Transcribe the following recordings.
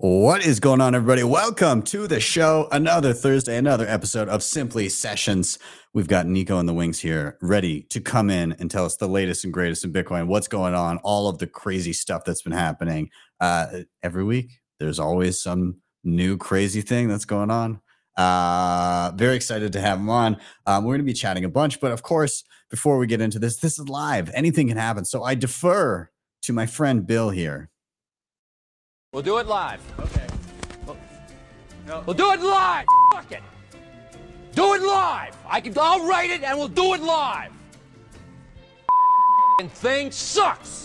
What is going on, everybody? Welcome to the show. Another Thursday, another episode of Simply Sessions. We've got Nico in the wings here, ready to come in and tell us the latest and greatest in Bitcoin, what's going on, all of the crazy stuff that's been happening. Every week, there's always some new crazy thing that's going on. Very excited to have him on. We're going to be chatting a bunch, but of course, before we get into this is live. Anything can happen. So I defer to my friend Bill here. We'll do it live. Okay. We'll do it live. Fuck it. Do it live. I'll write it and we'll do it live. Thing sucks.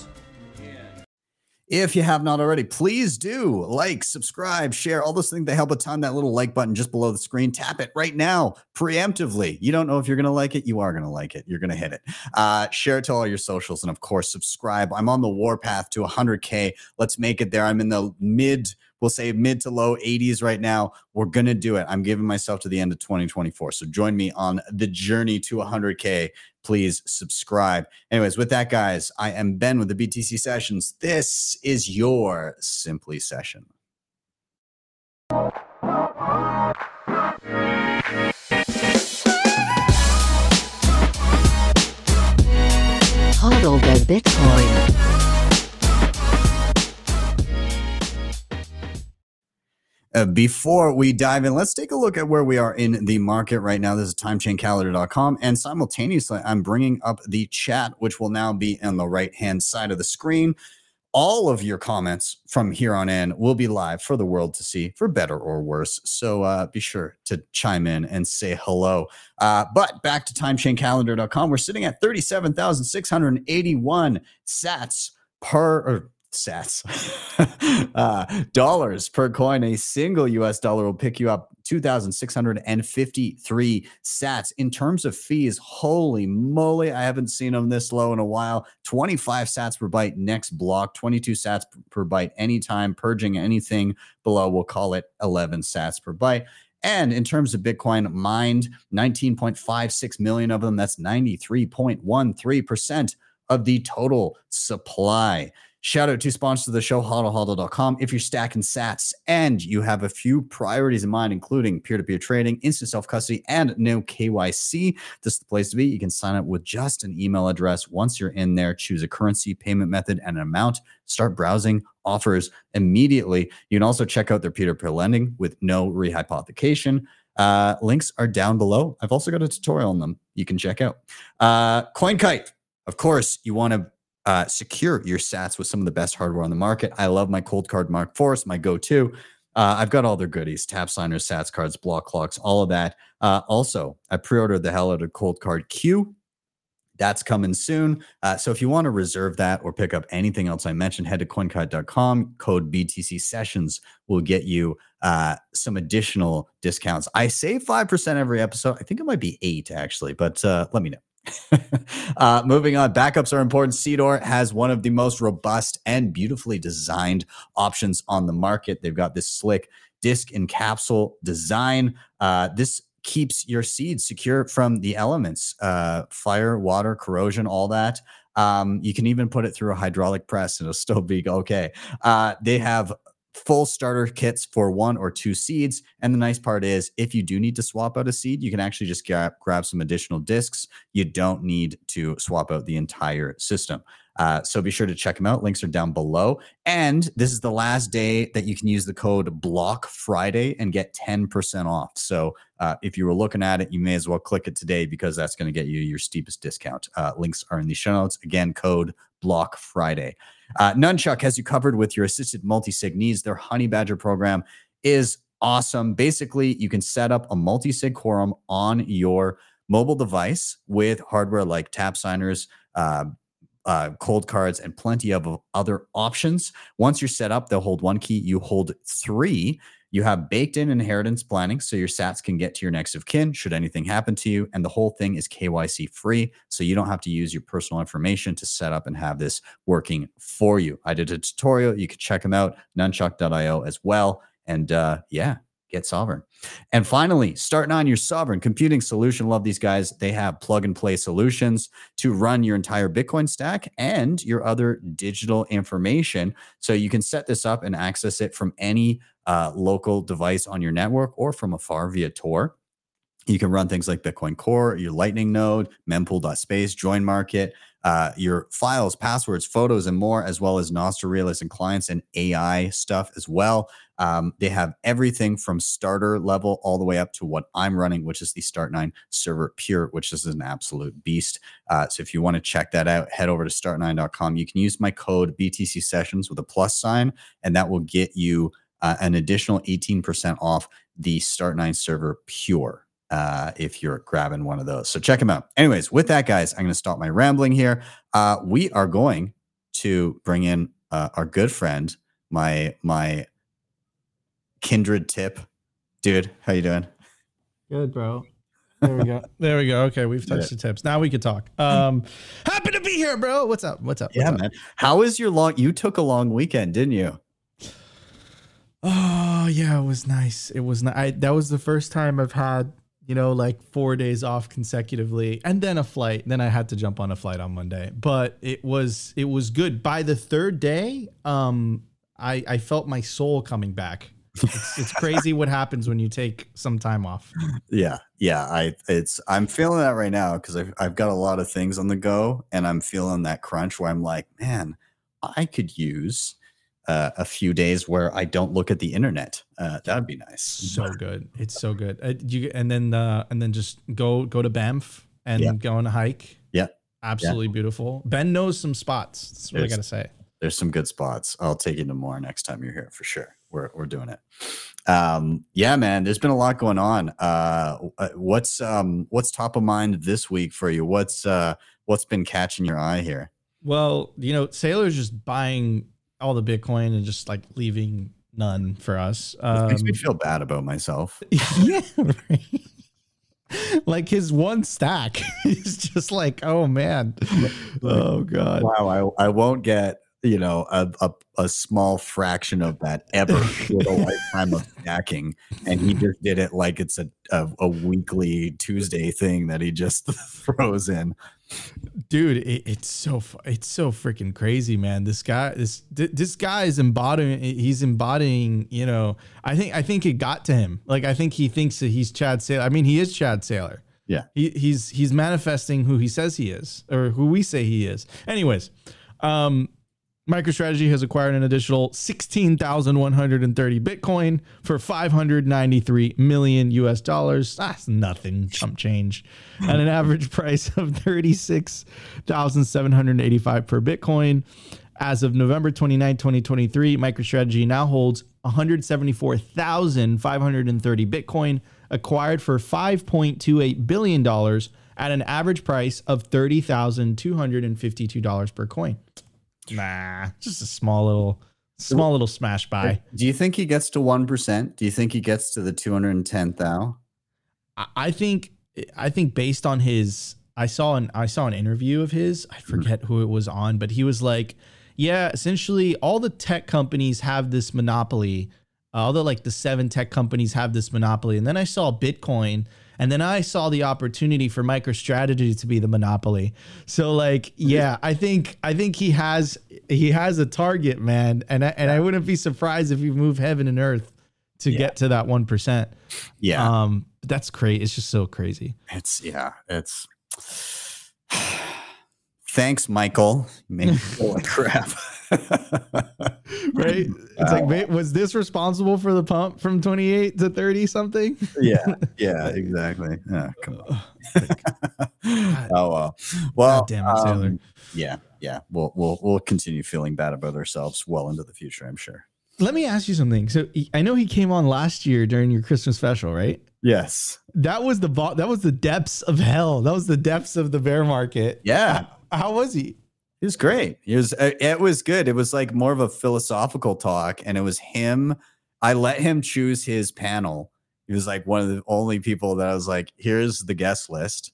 If you have not already, please do like, subscribe, share, all those things. They help a ton. That little like button just below the screen. Tap it right now, preemptively. You don't know if you're going to like it. You are going to like it. You're going to hit it. Share it to all your socials. And of course, subscribe. I'm on the warpath to 100K. Let's make it there. I'm in the mid to low 80s right now. We're going to do it. I'm giving myself to the end of 2024. So join me on the journey to 100K. Please subscribe. Anyways, with that, guys, I am Ben with the BTC Sessions. This is your Simply Session. Hodl the Bitcoin. Before we dive in, let's take a look at where we are in the market right now. This is timechaincalendar.com, and simultaneously, I'm bringing up the chat, which will now be on the right-hand side of the screen. All of your comments from here on in will be live for the world to see, for better or worse. So be sure to chime in and say hello. But back to timechaincalendar.com, we're sitting at 37,681 dollars per coin. A single US dollar will pick you up 2,653 sats. In terms of fees, holy moly, I haven't seen them this low in a while. 25 sats per byte next block, 22 sats per byte anytime. Purging anything below, we'll call it 11 sats per byte. And in terms of Bitcoin mined, 19.56 million of them. That's 93.13% of the total supply. Shout out to sponsors of the show, hodlhodl.com. If you're stacking sats and you have a few priorities in mind, including peer-to-peer trading, instant self-custody, and no KYC, this is the place to be. You can sign up with just an email address. Once you're in there, choose a currency, payment method, and an amount. Start browsing offers immediately. You can also check out their peer-to-peer lending with no rehypothecation. Links are down below. I've also got a tutorial on them you can check out. CoinKite. Of course, you want to secure your sats with some of the best hardware on the market. I love my Coldcard Mark IV, my go-to. I've got all their goodies, tap signers, sats cards, block clocks, all of that. Also, I pre-ordered the hell out of Coldcard Q. That's coming soon. So if you want to reserve that or pick up anything else I mentioned, head to coinkite.com. Code BTC Sessions will get you some additional discounts. I save 5% every episode. I think it might be 8 actually, but let me know. Moving on, backups are important. Seedor has one of the most robust and beautifully designed options on the market. They've got this slick disc and capsule design. This keeps your seeds secure from the elements, fire, water, corrosion, all that. You can even put it through a hydraulic press and it'll still be okay. They have full starter kits for 1 or 2 seeds. And the nice part is if you do need to swap out a seed, you can actually just grab some additional discs. You don't need to swap out the entire system. So be sure to check them out. Links are down below. And this is the last day that you can use the code Block Friday and get 10% off. So if you were looking at it, you may as well click it today because that's going to get you your steepest discount. Links are in the show notes. Again, code Block Friday. Nunchuck has you covered with your assisted multi-sig needs. Their Honey Badger program is awesome. Basically, you can set up a multi-sig quorum on your mobile device with hardware like tap signers, cold cards, and plenty of other options. Once you're set up, they'll hold 1 key. You hold 3. You have baked-in inheritance planning, so your sats can get to your next of kin should anything happen to you, and the whole thing is KYC free, so you don't have to use your personal information to set up and have this working for you. I did a tutorial. You can check them out, nunchuck.io as well, and yeah, get sovereign. And finally, Start9, your sovereign computing solution. Love these guys. They have plug and play solutions to run your entire Bitcoin stack and your other digital information. So you can set this up and access it from any local device on your network or from afar via Tor. You can run things like Bitcoin Core, your Lightning node, mempool.space, join market, your files, passwords, photos, and more, as well as Nostr Realist and clients and AI stuff as well. They have everything from starter level all the way up to what I'm running, which is the Start9 Server Pure, which is an absolute beast. So if you want to check that out, head over to start9.com. You can use my code BTC Sessions with a plus sign, and that will get you an additional 18% off the Start9 Server Pure. If you're grabbing one of those. So check them out. Anyways, with that, guys, I'm going to stop my rambling here. We are going to bring in our good friend, my kindred tip. Dude, how you doing? Good, bro. There we go. There we go. Okay, we've touched the tips. Now we can talk. Happy to be here, bro. What's up? What's up? Yeah, man. How was your you took a long weekend, didn't you? Oh, yeah, it was nice. It was that was the first time I've had, like 4 days off consecutively and then a flight. Then I had to jump on a flight on Monday, but it was good. By the third day, I felt my soul coming back. It's crazy what happens when you take some time off. Yeah. I'm feeling that right now because I've got a lot of things on the go, and I'm feeling that crunch where I'm like, man, I could use a few days where I don't look at the internet. That'd be nice. So good. It's so good. And then just go to Banff and go on a hike. Yeah. Absolutely beautiful. Ben knows some spots. That's what I got to say. There's some good spots. I'll take you to more next time you're here for sure. We're doing it. Yeah, man, there's been a lot going on. What's top of mind this week for you? What's been catching your eye here? Well, Saylor's just buying all the Bitcoin and just like leaving none for us. It makes me feel bad about myself. Yeah, right. Like his one stack is just like, oh man, oh god. Wow, I won't get a small fraction of that ever with a lifetime of stacking, and he just did it like it's a weekly Tuesday thing that he just throws in. Dude, it's so freaking crazy, man. This guy is embodying. He's embodying. I think it got to him. Like I think he thinks that he's Chad Saylor. I mean, he is Chad Saylor. Yeah, he's manifesting who he says he is, or who we say he is. Anyways, MicroStrategy has acquired an additional 16,130 Bitcoin for $593 million US. That's nothing, chump change, at an average price of $36,785 per Bitcoin. As of November 29, 2023, MicroStrategy now holds 174,530 Bitcoin, acquired for $5.28 billion at an average price of $30,252 per coin. Nah, just a small little smash buy. Do you think he gets to 1%? Do you think he gets to the 210,000? I think based on his, I saw an interview of his. I forget who it was on, but he was like, yeah, essentially all the tech companies have this monopoly. All the 7 tech companies have this monopoly. And then I saw Bitcoin, and then I saw the opportunity for MicroStrategy to be the monopoly. So yeah, I think he has a target, man. And I wouldn't be surprised if you move heaven and earth to get to that 1%. Yeah. That's crazy. It's just so crazy. It's thanks, Michael. You make me feel like crap. Right? It's like, was this responsible for the pump from 28 to 30 something? Yeah, exactly. Yeah, come on. Oh well. God damn it, Saylor. Yeah. We'll continue feeling bad about ourselves well into the future, I'm sure. Let me ask you something. So I know he came on last year during your Christmas special, right? Yes. That was the depths of hell. That was the depths of the bear market. Yeah. How was he? He was great. It was good. It was like more of a philosophical talk, and it was him. I let him choose his panel. He was like one of the only people that I was like, here's the guest list,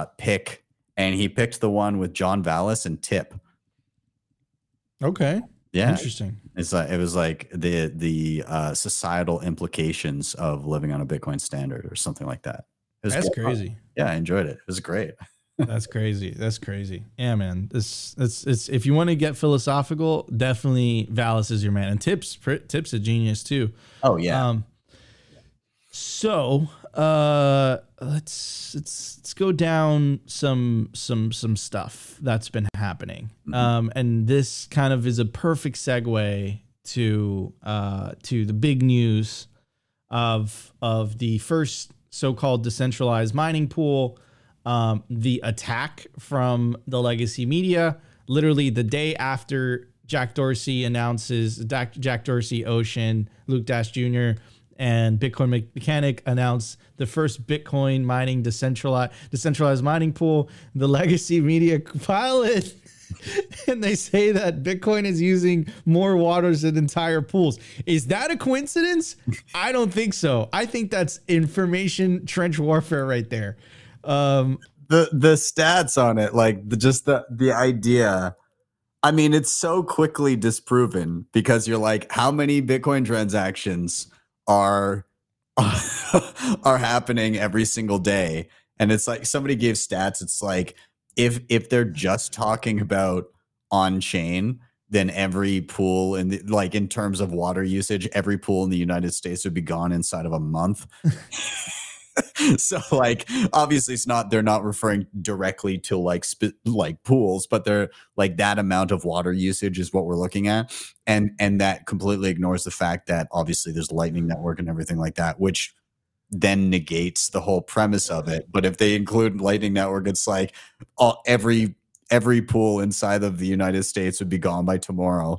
pick. And he picked the one with John Vallis and Tip. Okay. Yeah, Interesting. it's like it was like the societal implications of living on a Bitcoin standard or something like that. It was That's good. crazy. Yeah, I enjoyed it. It was great. That's crazy. That's crazy. Yeah, man. It's if you want to get philosophical, definitely Valis is your man. And Tips a genius too. Oh yeah. So let's go down some stuff that's been happening. And this kind of is a perfect segue to the big news of the first so-called decentralized mining pool. The attack from the legacy media, literally the day after Jack Dorsey announces, Jack Dorsey, Ocean, Luke Dash Jr., and Bitcoin Mechanic announced the first Bitcoin mining decentralized mining pool. The legacy media file it, and they say that Bitcoin is using more waters than entire pools. Is that a coincidence? I don't think so. I think that's information trench warfare right there. The stats on it, like the idea. I mean, it's so quickly disproven because you're like, how many Bitcoin transactions are happening every single day? And it's like somebody gave stats. It's like if they're just talking about on chain, then every pool in terms of water usage, every pool in the United States would be gone inside of a month. So like obviously they're not referring directly to like pools, but they're like that amount of water usage is what we're looking at, and that completely ignores the fact that obviously there's Lightning Network and everything like that, which then negates the whole premise of it. But if they include Lightning Network, it's like every pool inside of the United States would be gone by tomorrow.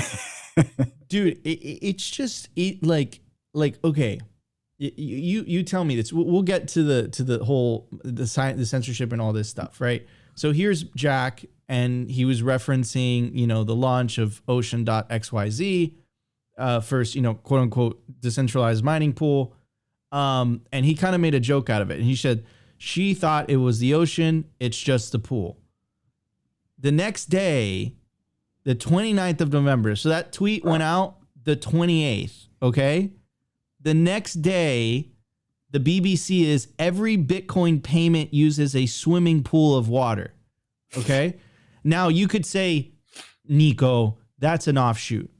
Dude, it's just like okay. You tell me this. We'll get to the whole the censorship and all this stuff, right? So here's Jack, and he was referencing the launch of Ocean.xyz, first quote unquote decentralized mining pool, and he kind of made a joke out of it, and he said she thought it was the ocean, it's just the pool. The next day, the 29th of November, so that tweet went out the 28th, okay? The next day, the BBC is every Bitcoin payment uses a swimming pool of water. Okay. Now you could say, Nico, that's an offshoot.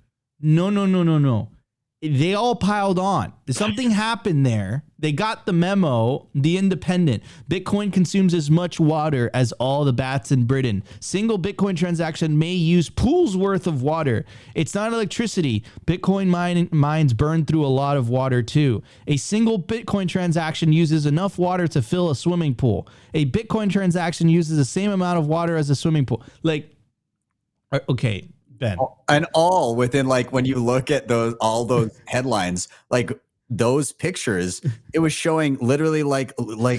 No. They all piled on. Something happened there. They got the memo, The Independent. Bitcoin consumes as much water as all the baths in Britain. Single Bitcoin transaction may use pools worth of water. It's not electricity. Bitcoin mines burn through a lot of water too. A single Bitcoin transaction uses enough water to fill a swimming pool. A Bitcoin transaction uses the same amount of water as a swimming pool. Like, okay, Ben. And all within like when you look at all those headlines, like those pictures, it was showing literally like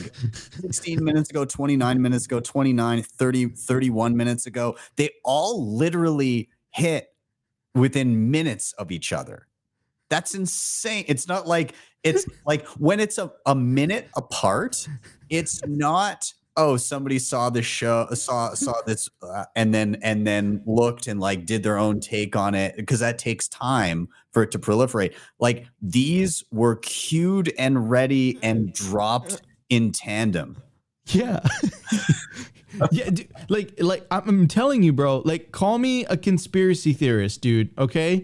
16 minutes ago, 29 minutes ago, 29, 30, 31 minutes ago. They all literally hit within minutes of each other. That's insane. It's not like it's like when it's a minute apart, it's not, oh, somebody saw this show, saw this, and then looked and like did their own take on it, because that takes time for it to proliferate. Like these were queued and ready and dropped in tandem. Yeah. Yeah, dude, like I'm telling you, bro, like call me a conspiracy theorist, dude, okay?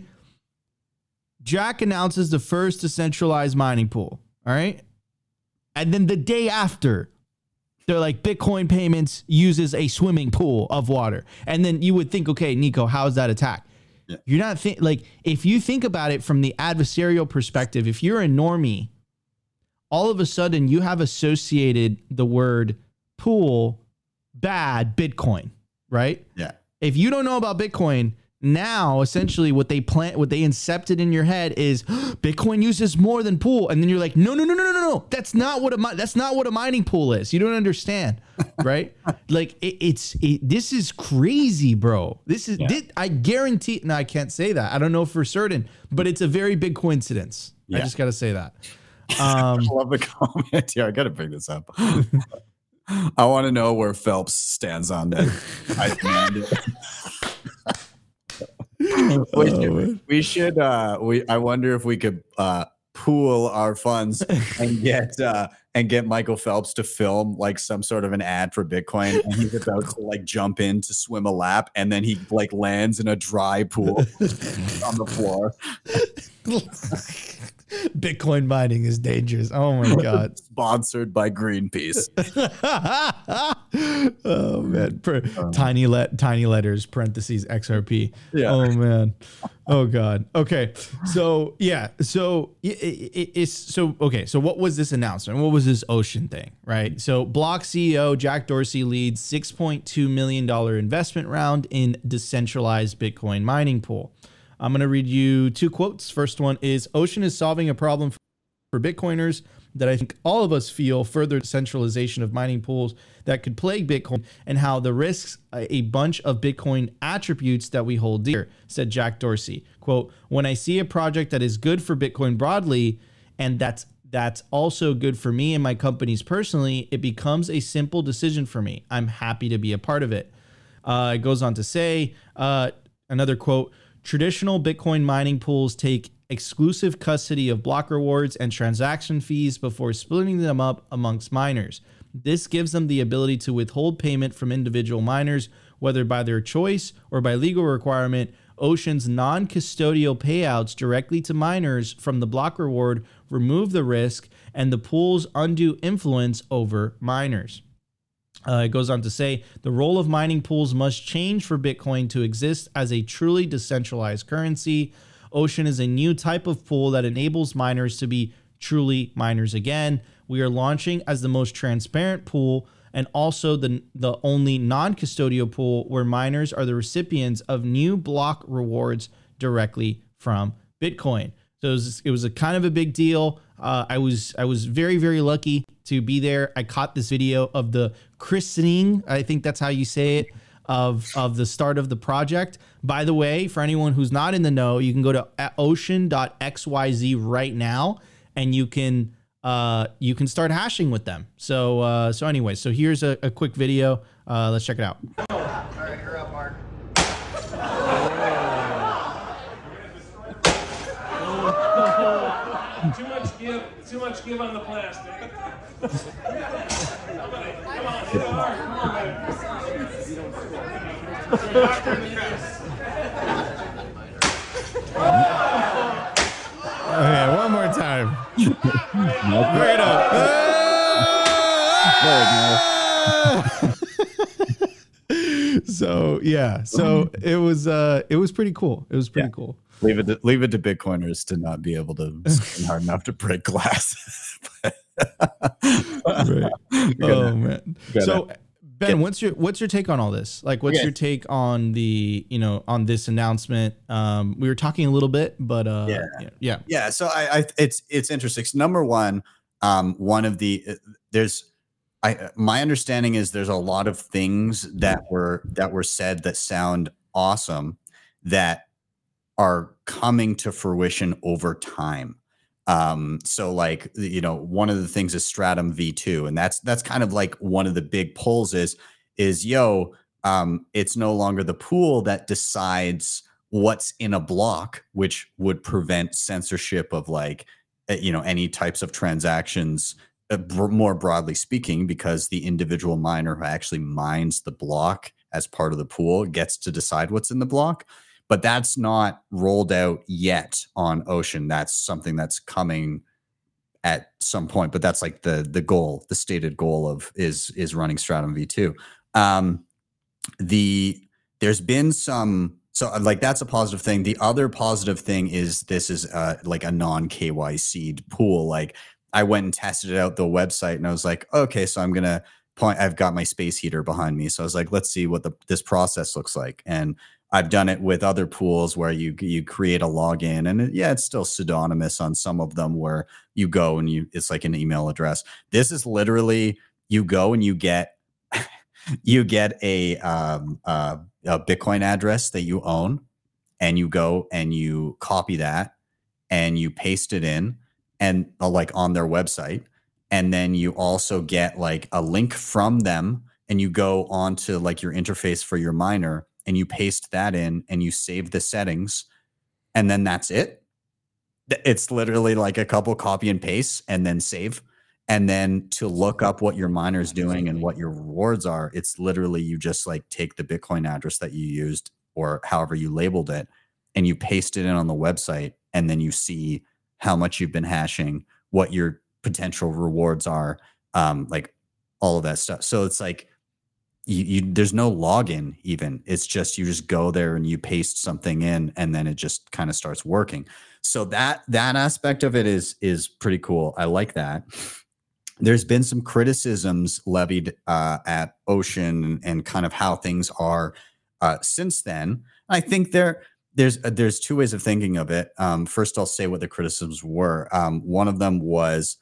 Jack announces the first decentralized mining pool, all right? And then the day after, they're like, Bitcoin payments uses a swimming pool of water. And then you would think, okay, Nico, how is that attack? Yeah. You're not like, if you think about it from the adversarial perspective, if you're a normie, all of a sudden you have associated the word pool, bad, Bitcoin, right? Yeah. If you don't know about Bitcoin, now essentially what they incepted in your head is Bitcoin uses more than pool, and then you're like, no, that's not what a mining pool is. You don't understand, right? Like this is crazy, bro. I guarantee. No, I can't say that. I don't know for certain, but it's a very big coincidence. Yeah. I just got to say that. I love the comment here. I got to bring this up. I want to know where Phelps stands on that. We should. I wonder if we could pool our funds and get Michael Phelps to film like some sort of an ad for Bitcoin, and he's about to like jump in to swim a lap, and then he like lands in a dry pool on the floor. Bitcoin mining is dangerous. Oh my God. Sponsored by Greenpeace. Oh man. Tiny letters, parentheses, XRP. Yeah. Oh man. Oh God. Okay. So yeah. So it's so okay. So what was this announcement? What was this Ocean thing? Right. So Block CEO Jack Dorsey leads $6.2 million investment round in decentralized Bitcoin mining pool. I'm going to read you two quotes. First one is, Ocean is solving a problem for Bitcoiners that I think all of us feel, further centralization of mining pools that could plague Bitcoin and how the risks a bunch of Bitcoin attributes that we hold dear, said Jack Dorsey. Quote, when I see a project that is good for Bitcoin broadly, and that's also good for me and my companies personally, it becomes a simple decision for me. I'm happy to be a part of it. It goes on to say, another quote, traditional Bitcoin mining pools take exclusive custody of block rewards and transaction fees before splitting them up amongst miners. This gives them the ability to withhold payment from individual miners, whether by their choice or by legal requirement. Ocean's non-custodial payouts directly to miners from the block reward remove the risk and the pool's undue influence over miners. It goes on to say, the role of mining pools must change for Bitcoin to exist as a truly decentralized currency. Ocean is a new type of pool that enables miners to be truly miners again. We are launching as the most transparent pool and also the only non-custodial pool where miners are the recipients of new block rewards directly from Bitcoin. So it was a kind of a big deal. I was very, very lucky to be there. I caught this video of the christening, I think that's how you say it, of the start of the project. By the way, for anyone who's not in the know, you can go to ocean.xyz right now and you can start hashing with them. So anyway, so here's a quick video. Let's check it out. All right, you're up, Mark. Too much give on the plastic. Come on, hit it hard. Come on, man. Doctor in the dress. Okay, one more time. Bring it up. So yeah, so it was pretty cool. It was pretty cool. Leave it to Bitcoiners to not be able to spin hard enough to break glass. Right. Oh man. So Ben, what's your take on all this? Like, what's your take on the on this announcement? We were talking a little bit, but yeah. So it's interesting. So number one, one of the my understanding is there's a lot of things that were said that sound awesome that are coming to fruition over time. So like, one of the things is Stratum V2, and that's kind of like one of the big pulls is it's no longer the pool that decides what's in a block, which would prevent censorship of like, any types of transactions, more broadly speaking, because the individual miner who actually mines the block as part of the pool gets to decide what's in the block. But that's not rolled out yet on Ocean. That's something that's coming at some point. But that's like the goal, the stated goal of is running Stratum V2. There's been some, so like that's a positive thing. The other positive thing is this is like a non-KYC'd pool. Like I went and tested it out the website, and I was like, okay, so I'm gonna point. I've got my space heater behind me, so I was like, let's see what this process looks like. And I've done it with other pools where you create a login, and it's still pseudonymous on some of them where you go and it's like an email address. This is literally you go and you get a Bitcoin address that you own, and you go and you copy that and you paste it in and like on their website. And then you also get like a link from them, and you go onto like your interface for your miner, and you paste that in and you save the settings, and then that's it. It's literally like a couple copy and paste and then save. And then to look up what your miner is doing and what your rewards are, it's literally you just like take the Bitcoin address that you used or however you labeled it, and you paste it in on the website, and then you see how much you've been hashing, what your potential rewards are, like all of that stuff. So it's like you there's no login even. It's just you just go there and you paste something in, and then it just kind of starts working. So that aspect of it is pretty cool. I like that. There's been some criticisms levied at Ocean and kind of how things are since then. I think there's two ways of thinking of it. First, I'll say what the criticisms were. One of them was,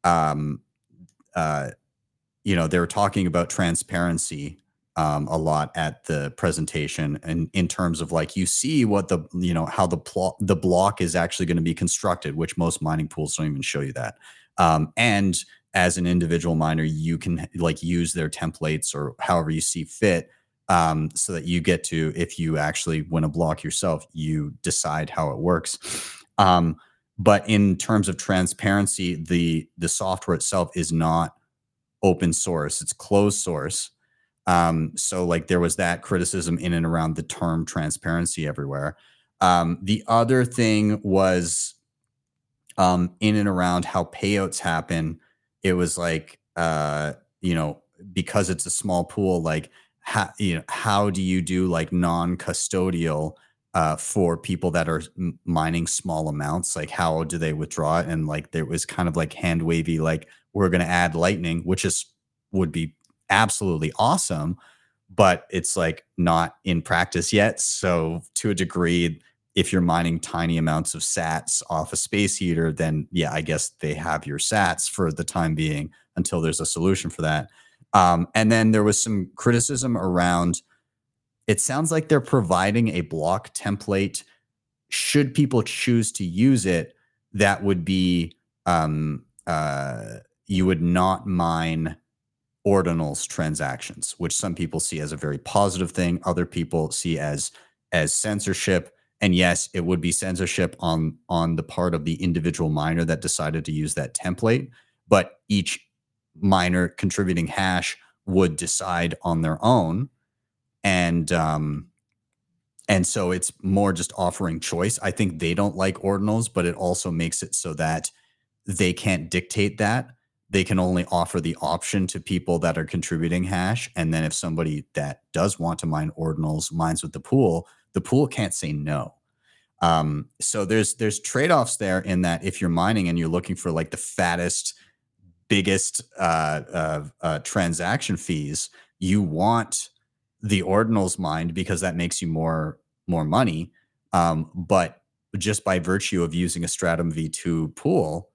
they were talking about transparency a lot at the presentation, and in terms of like you see what how the block is actually going to be constructed, which most mining pools don't even show you that. And as an individual miner, you can like use their templates or however you see fit, so that you get to, if you actually win a block yourself, you decide how it works. But in terms of transparency, the software itself is not open source; it's closed source. So like there was that criticism in and around the term transparency everywhere. The other thing was in and around how payouts happen. It was like, because it's a small pool, like how do you do like non-custodial for people that are mining small amounts? Like how do they withdraw it? And like there was kind of like hand wavy, like we're going to add Lightning, which would be absolutely awesome, but it's like not in practice yet. So to a degree, if you're mining tiny amounts of sats off a space heater, then yeah, I guess they have your sats for the time being until there's a solution for that. And then there was some criticism around, it sounds like they're providing a block template. Should people choose to use it, that would be, you would not mine ordinals transactions, which some people see as a very positive thing. Other people see as censorship. And yes, it would be censorship on the part of the individual miner that decided to use that template, but each miner contributing hash would decide on their own. And so it's more just offering choice. I think they don't like ordinals, but it also makes it so that they can't dictate that. They can only offer the option to people that are contributing hash. And then if somebody that does want to mine ordinals mines with the pool can't say no. So there's trade-offs there in that if you're mining and you're looking for like the fattest, biggest transaction fees, you want the ordinals mined because that makes you more money. But just by virtue of using a Stratum V2 pool,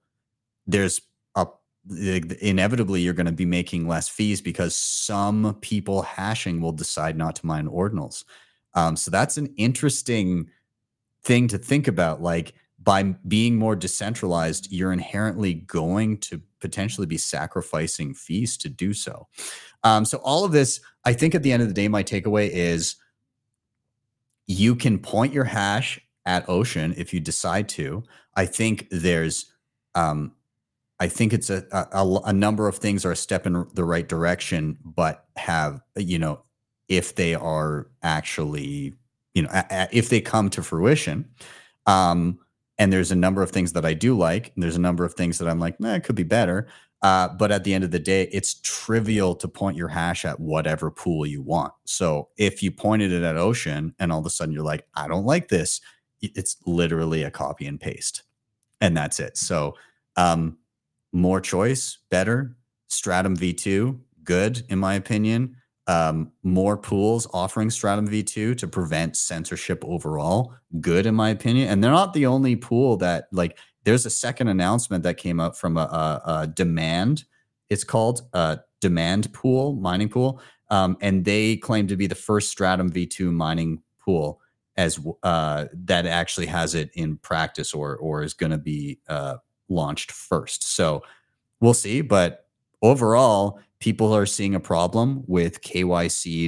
inevitably you're going to be making less fees because some people hashing will decide not to mine ordinals. So that's an interesting thing to think about. Like by being more decentralized, you're inherently going to potentially be sacrificing fees to do so. So all of this, I think at the end of the day, my takeaway is you can point your hash at Ocean if you decide to. I think there's, I think it's a number of things are a step in the right direction, but have, if they are actually, if they come to fruition, and there's a number of things that I do like, and there's a number of things that I'm like, it could be better. But at the end of the day, it's trivial to point your hash at whatever pool you want. So if you pointed it at Ocean and all of a sudden you're like, I don't like this, it's literally a copy and paste, and that's it. So more choice, better. Stratum V2, good in my opinion. More pools offering Stratum V2 to prevent censorship overall, good in my opinion. And they're not the only pool that, like, there's a second announcement that came up from a Demand. It's called a Demand pool, mining pool. And they claim to be the first Stratum V2 mining pool as that actually has it in practice or is going to be launched first. So we'll see. But overall, people are seeing a problem with KYC'd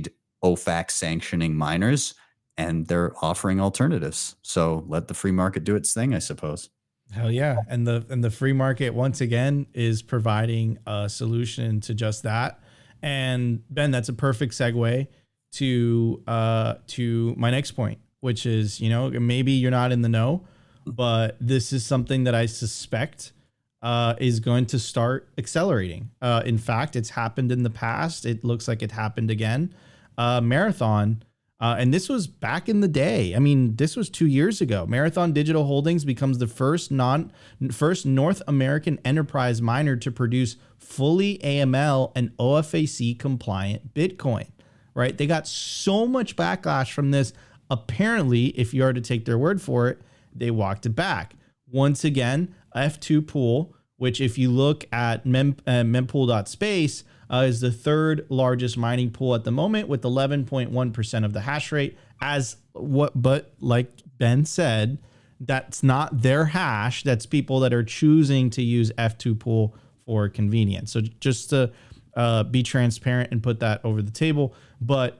OFAC sanctioning miners, and they're offering alternatives. So let the free market do its thing, I suppose. Hell yeah. And the free market once again is providing a solution to just that. And Ben, that's a perfect segue to my next point, which is, you know, maybe you're not in the know, but this is something that I suspect is going to start accelerating. In fact, it's happened in the past. It looks like it happened again. Marathon. And this was back in the day. I mean, this was 2 years ago. Marathon Digital Holdings becomes the first North American enterprise miner to produce fully AML and OFAC compliant Bitcoin, right? They got so much backlash from this. Apparently, if you are to take their word for it, they walked it back. Once again, F2 Pool, which if you look at mempool.space, is the third largest mining pool at the moment with 11.1% of the hash rate. But like Ben said, that's not their hash. That's people that are choosing to use F2 Pool for convenience. So just to be transparent and put that over the table. But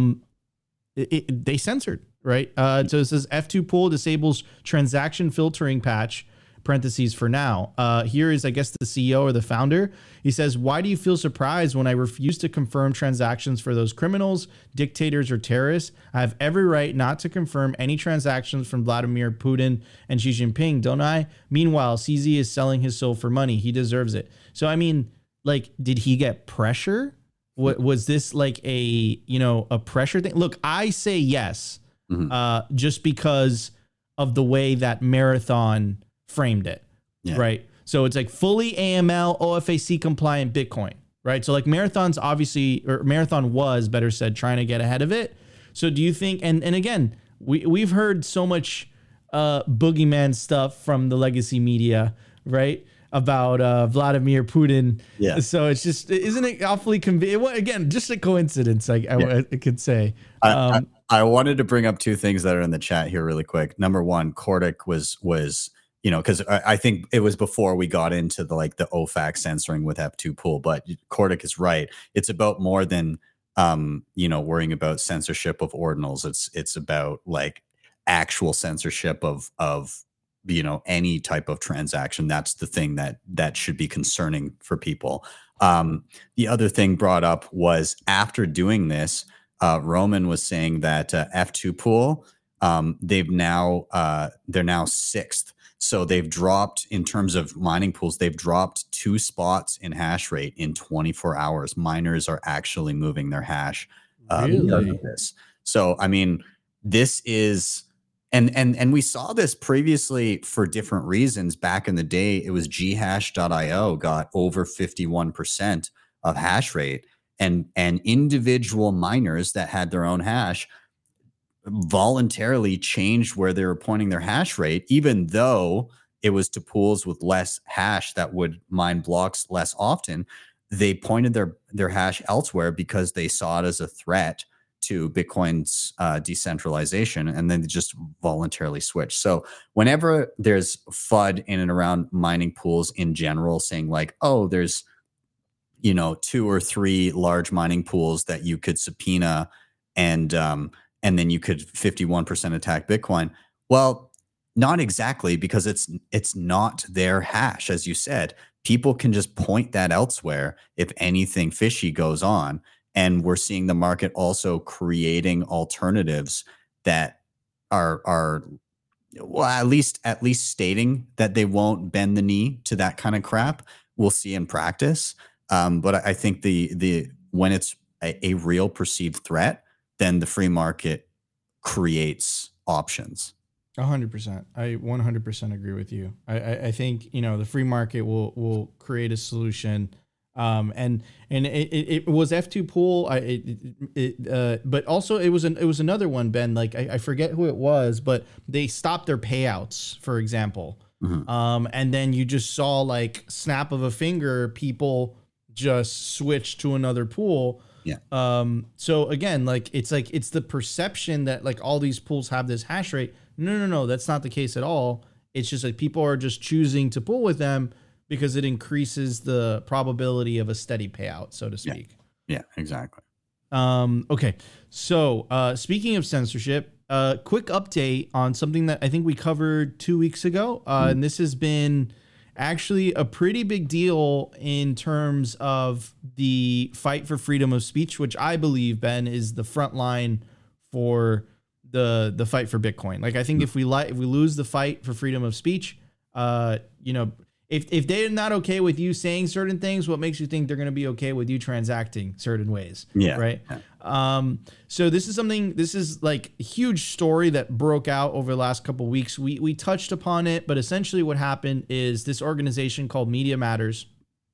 they censored, right? So it says F2 Pool disables transaction filtering patch, parentheses for now. Here is, I guess, the CEO or the founder. He says, why do you feel surprised when I refuse to confirm transactions for those criminals, dictators, or terrorists? I have every right not to confirm any transactions from Vladimir Putin and Xi Jinping, don't I? Meanwhile, CZ is selling his soul for money. He deserves it. So, I mean, like, did he get pressure? What was this like a pressure thing? Look, I say yes, just because of the way that Marathon framed it, right? So it's like fully AML, OFAC compliant Bitcoin, right? So like Marathon was, better said, trying to get ahead of it. So do you think, and again, we've heard so much boogeyman stuff from the legacy media, right? About Vladimir Putin. Yeah. So it's just, isn't it awfully convenient? Again, just a coincidence, I could say. I wanted to bring up two things that are in the chat here really quick. Number one, Cordic was because I think it was before we got into the OFAC censoring with F2 Pool, but Cordic is right. It's about more than worrying about censorship of ordinals. It's about like actual censorship of any type of transaction. That's the thing that should be concerning for people. The other thing brought up was after doing this, Roman was saying that F2 Pool, they're now sixth. So they've dropped, in terms of mining pools, they've dropped 2 spots in hash rate in 24 hours. Miners are actually moving their hash. Because of this. So, I mean, this is, and we saw this previously for different reasons. Back in the day, it was ghash.io got over 51% of hash rate, and individual miners that had their own hash voluntarily changed where they were pointing their hash rate, even though it was to pools with less hash that would mine blocks less often. They pointed their hash elsewhere because they saw it as a threat to Bitcoin's decentralization, and then they just voluntarily switched. So whenever there's FUD in and around mining pools in general, saying like, oh, there's 2 or 3 large mining pools that you could subpoena, and then you could 51% attack Bitcoin. Well, not exactly, because it's not their hash, as you said. People can just point that elsewhere if anything fishy goes on. And we're seeing the market also creating alternatives that are well, at least stating that they won't bend the knee to that kind of crap. We'll see in practice. But I think the when it's a real perceived threat, then the free market creates options. 100%. I 100% agree with you. I think, the free market will create a solution. And it was F2 Pool. But also it was another one, Ben, like I forget who it was, but they stopped their payouts, for example. And then you just saw like snap of a finger, people just switch to another pool. Yeah. So again, it's the perception that like all these pools have this hash rate. No, that's not the case at all. It's just like people are just choosing to pool with them because it increases the probability of a steady payout, so to speak. Yeah, exactly. Okay. So speaking of censorship, quick update on something that I think we covered 2 weeks ago. And this has been actually a pretty big deal in terms of the fight for freedom of speech, which I believe, Ben, is the front line for the fight for Bitcoin. Like, I think if we lose the fight for freedom of speech, if they're not okay with you saying certain things, what makes you think they're going to be okay with you transacting certain ways? Yeah. Right. Yeah. So this is like a huge story that broke out over the last couple of weeks. We touched upon it, but essentially what happened is this organization called Media Matters,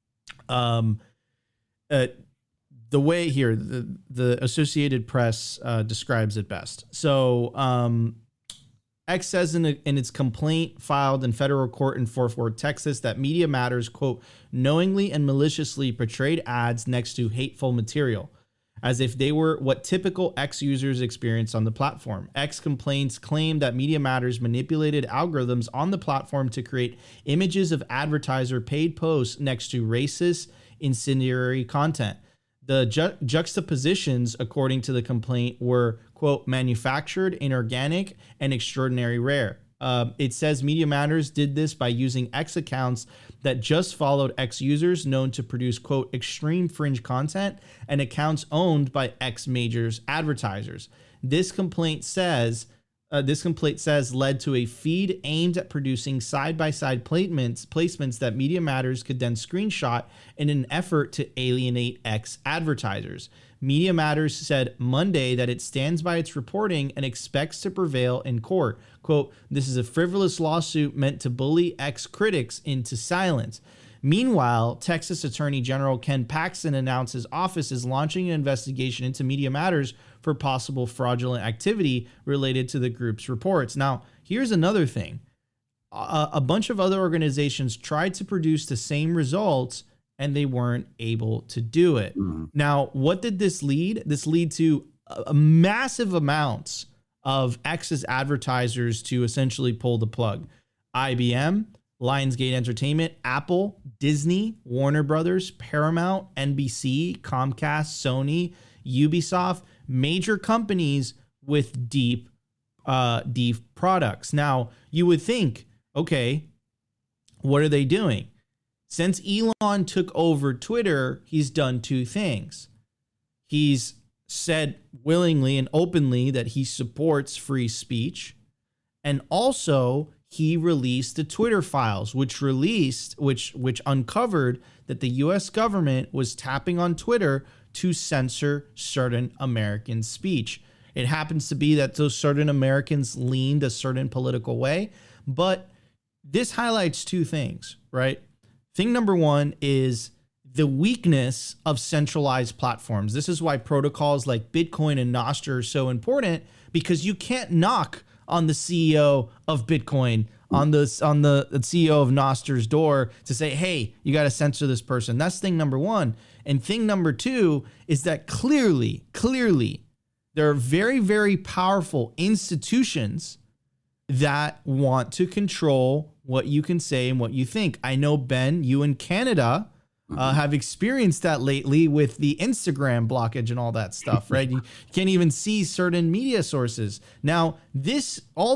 the way here, the Associated Press describes it best. So X says in its complaint filed in federal court in Fort Worth, Texas, that Media Matters, quote, knowingly and maliciously portrayed ads next to hateful material, as if they were what typical X users experience on the platform. X complaints claim that Media Matters manipulated algorithms on the platform to create images of advertiser paid posts next to racist, incendiary content. The juxtapositions, according to the complaint, were, quote, manufactured, inorganic, and extraordinary rare. It says Media Matters did this by using X accounts that just followed X users known to produce, quote, extreme fringe content, and accounts owned by X majors advertisers. This complaint says led to a feed aimed at producing side-by-side placements that Media Matters could then screenshot in an effort to alienate X advertisers. Media Matters said Monday that it stands by its reporting and expects to prevail in court. Quote, this is a frivolous lawsuit meant to bully X critics into silence. Meanwhile, Texas Attorney General Ken Paxton announced his office is launching an investigation into Media Matters for possible fraudulent activity related to the group's reports. Now, here's another thing. A bunch of other organizations tried to produce the same results and they weren't able to do it. Mm-hmm. Now, what did this lead? This lead to massive amounts of X's advertisers to essentially pull the plug. IBM, Lionsgate Entertainment, Apple, Disney, Warner Brothers, Paramount, NBC, Comcast, Sony, Ubisoft, major companies with deep products. Now, you would think, okay, what are they doing? Since Elon took over Twitter, he's done two things. He's said willingly and openly that he supports free speech, and also he released the Twitter files, which uncovered that the US government was tapping on Twitter to censor certain American speech. It happens to be that those certain Americans leaned a certain political way, but this highlights two things, right? Thing number one is the weakness of centralized platforms. This is why protocols like Bitcoin and Nostr are so important, because you can't knock on the CEO of Bitcoin, on the CEO of Nostr's door to say, hey, you got to censor this person. That's thing number one. And thing number two is that clearly, there are very, very powerful institutions that want to control what you can say and what you think. I know, Ben, you in Canada have experienced that lately with the Instagram blockage and all that stuff, right? You can't even see certain media sources. Now, with all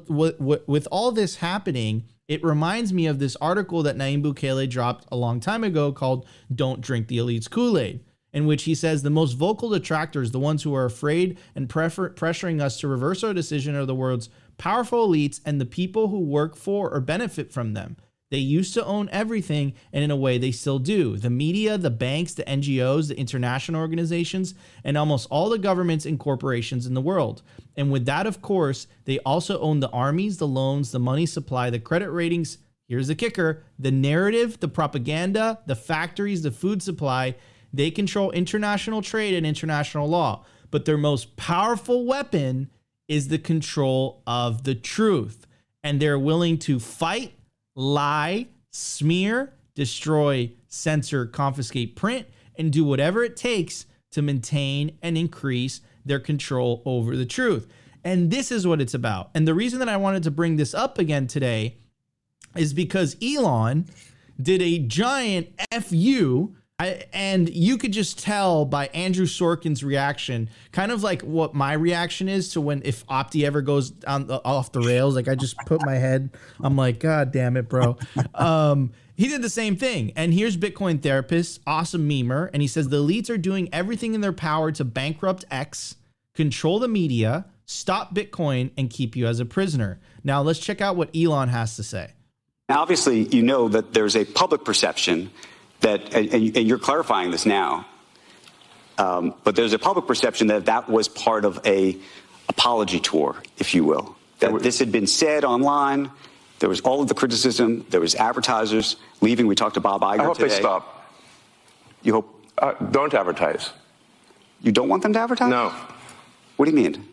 this happening, it reminds me of this article that Nayib Bukele dropped a long time ago called "Don't Drink the Elite's Kool-Aid," in which he says the most vocal detractors, the ones who are afraid and pressuring us to reverse our decision, are the world's powerful elites and the people who work for or benefit from them. They used to own everything, and in a way they still do. The media, the banks, the NGOs, the international organizations, and almost all the governments and corporations in the world. And with that, of course, they also own the armies, the loans, the money supply, the credit ratings. Here's the kicker: the narrative, the propaganda, the factories, the food supply. They control international trade and international law. But their most powerful weapon is the control of the truth. And they're willing to fight, lie, smear, destroy, censor, confiscate, print, and do whatever it takes to maintain and increase their control over the truth. And this is what it's about. And the reason that I wanted to bring this up again today is because Elon did a giant FU And you could just tell by Andrew Sorkin's reaction, kind of like what my reaction is to when if Opti ever goes off the rails. Like I just put my head, I'm like, God damn it, bro. He did the same thing. And here's Bitcoin Therapist, awesome memer, and he says the elites are doing everything in their power to bankrupt X, control the media, stop Bitcoin, and keep you as a prisoner. Now let's check out what Elon has to say. Obviously, you know that there's a public perception that, and you're clarifying this now, but there's a public perception that that was part of a apology tour, if you will, that this had been said online. There was all of the criticism. There was advertisers leaving. We talked to Bob Iger today. I hope they stop. You hope? Don't advertise. You don't want them to advertise? No. What do you mean?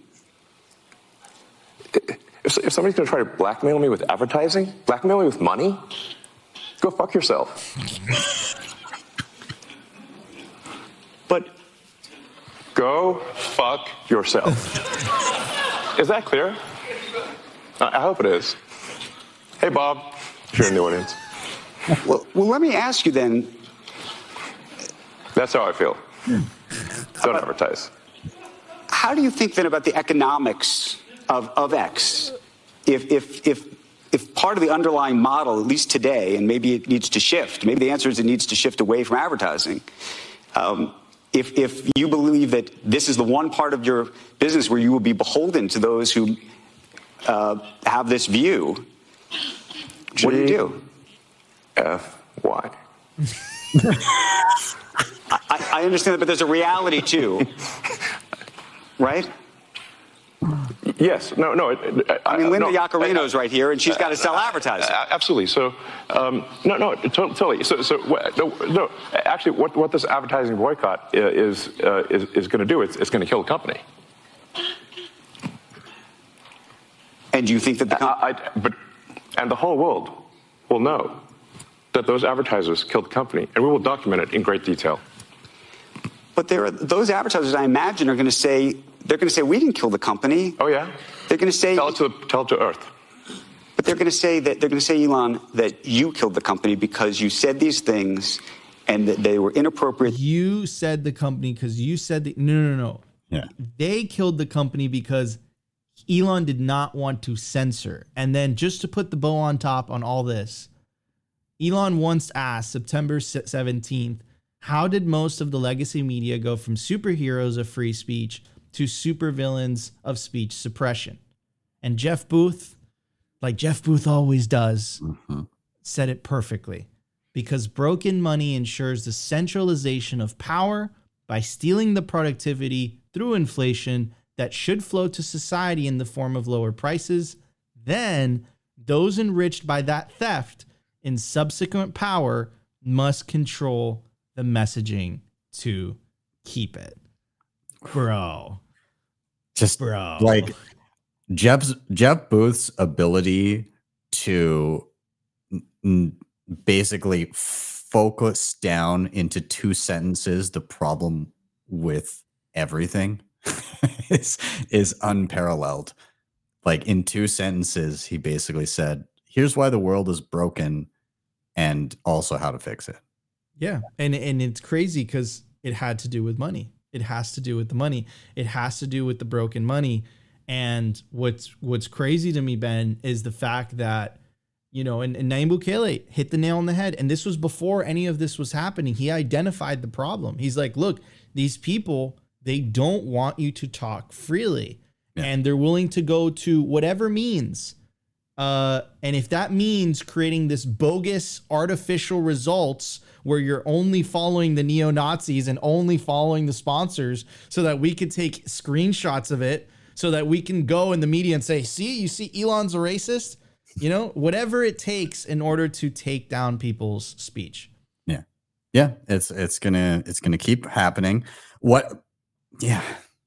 If somebody's going to try to blackmail me with advertising, blackmail me with money, go fuck yourself. But go fuck yourself. Is that clear? I hope it is. Hey, Bob, if you're in the audience. Well, let me ask you then. That's how I feel. Don't advertise. How do you think then about the economics of X? If part of the underlying model, at least today, and maybe it needs to shift, maybe the answer is it needs to shift away from advertising. If you believe that this is the one part of your business where you will be beholden to those who have this view, what do you do? Why? I understand that, but there's a reality too, right? Yes. No. I mean, Linda Yaccarino's right here, and she's got to sell advertising. Absolutely. So, totally. No. Actually, what this advertising boycott is going to do, it's going to kill the company. And do you think that and the whole world will know that those advertisers killed the company, and we will document it in great detail. But those advertisers, I imagine, are going to say, we didn't kill the company. Oh yeah. They're going to say, tell it to Earth. But they're going to say, Elon, that you killed the company because you said these things and that they were inappropriate. You said the company because you said no. Yeah. They killed the company because Elon did not want to censor. And then just to put the bow on top on all this, Elon once asked, September 17th, how did most of the legacy media go from superheroes of free speech to supervillains of speech suppression? And Jeff Booth, like Jeff Booth always does, said it perfectly. Because broken money ensures the centralization of power by stealing the productivity through inflation that should flow to society in the form of lower prices. Then those enriched by that theft in subsequent power must control the messaging to keep it. Bro. Like Jeff Booth's ability to basically focus down into 2 sentences the problem with everything is unparalleled. Like in 2 sentences, he basically said, here's why the world is broken and also how to fix it. Yeah. And it's crazy because it had to do with money. It has to do with the money. It has to do with the broken money. And what's crazy to me, Ben, is the fact that, you know, and Nayib Bukele hit the nail on the head. And this was before any of this was happening. He identified the problem. He's like, look, these people, they don't want you to talk freely. Yeah. And they're willing to go to whatever means. And if that means creating this bogus artificial results where you're only following the neo-Nazis and only following the sponsors so that we could take screenshots of it so that we can go in the media and say, see, you see Elon's a racist, you know, whatever it takes in order to take down people's speech. Yeah. Yeah. It's gonna keep happening. Yeah.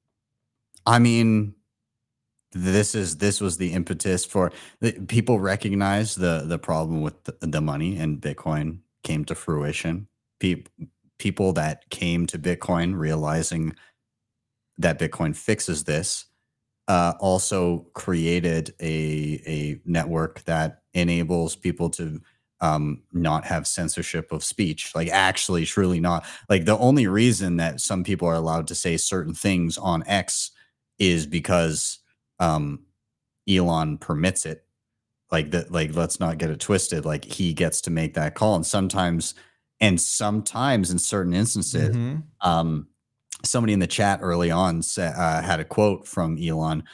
I mean, this was the impetus for people recognize the problem with the money, and Bitcoin came to fruition. People that came to Bitcoin realizing that Bitcoin fixes this also created a network that enables people to not have censorship of speech. Like actually, truly not. Like the only reason that some people are allowed to say certain things on X is because Elon permits it. Like that, like let's not get it twisted. Like he gets to make that call, and sometimes in certain instances, somebody in the chat early on had a quote from Elon,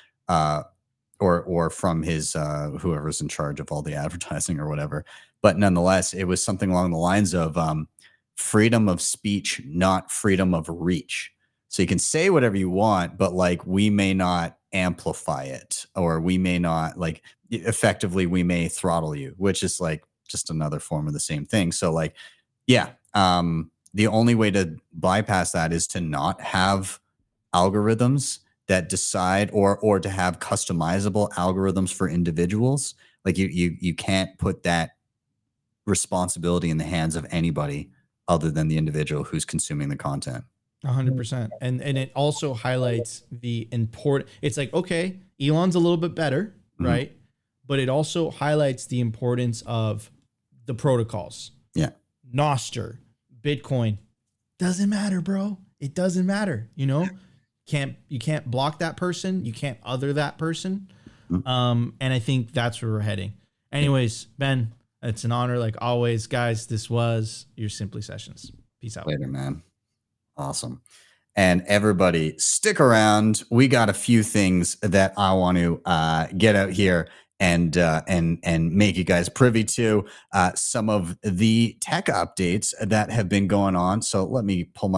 or from his whoever's in charge of all the advertising or whatever. But nonetheless, it was something along the lines of freedom of speech, not freedom of reach. So you can say whatever you want, but like we may not amplify it, or we may not like effectively we may throttle you, which is like just another form of the same thing. So like, yeah, the only way to bypass that is to not have algorithms that decide, or to have customizable algorithms for individuals. Like you can't put that responsibility in the hands of anybody other than the individual who's consuming the content. 100%. And it also highlights the it's like, okay, Elon's a little bit better, right? But it also highlights the importance of the protocols. Yeah. Nostr, Bitcoin, doesn't matter, bro. It doesn't matter. You know, you can't block that person. You can't other that person. And I think that's where we're heading. Anyways, Ben, it's an honor. Like always, guys, this was your Simply Sessions. Peace out. Later, man. Awesome. And everybody stick around. We got a few things that I want to get out here and make you guys privy to some of the tech updates that have been going on. So let me pull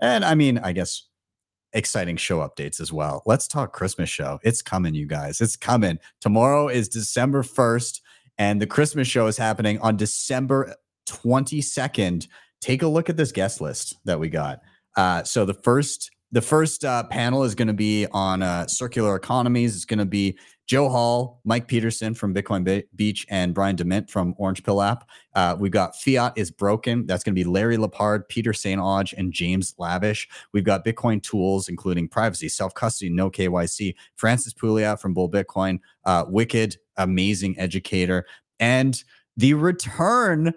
I guess exciting show updates as well. Let's talk Christmas show. It's coming, you guys. It's coming. Tomorrow is December 1st, and the Christmas show is happening on December 22nd. Take a look at this guest list that we got. So the first panel is going to be on circular economies. It's going to be Joe Hall, Mike Peterson from Bitcoin Beach, and Brian DeMint from Orange Pill app. We've got Fiat is Broken. That's going to be Larry Lepard, Peter St. Onge, and James Lavish. We've got Bitcoin tools, including privacy, self-custody, no KYC. Francis Pouliot from Bull Bitcoin, Wicked, amazing educator, and the return